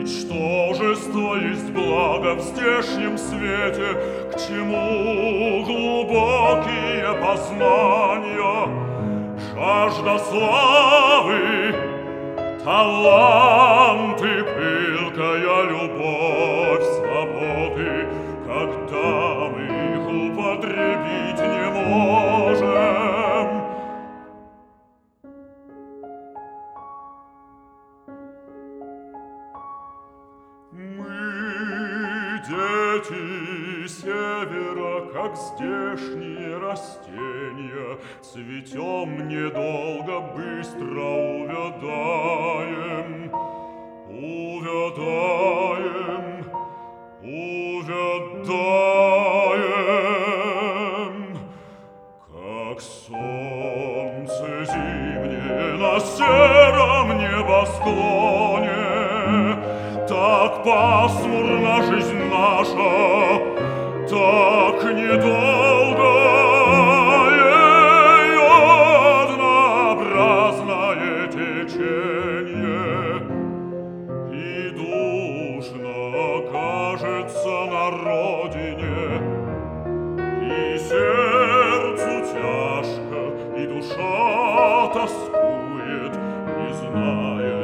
Ничтожество есть благо в здешнем свете, к чему глубокие познания, жажда славы, таланты, пылкая любовь свободы, когда мы их употребить не можем. Мы, дети севера, как здешние растения, цветем недолго, быстро увядаем, увядаем, увядаем, как солнце зимнее на сером небосклоне. Так пасмурна жизнь наша, так недолго ее однообразное течение, и душно кажется на родине, и сердцу тяжко, и душа тоскует, не зная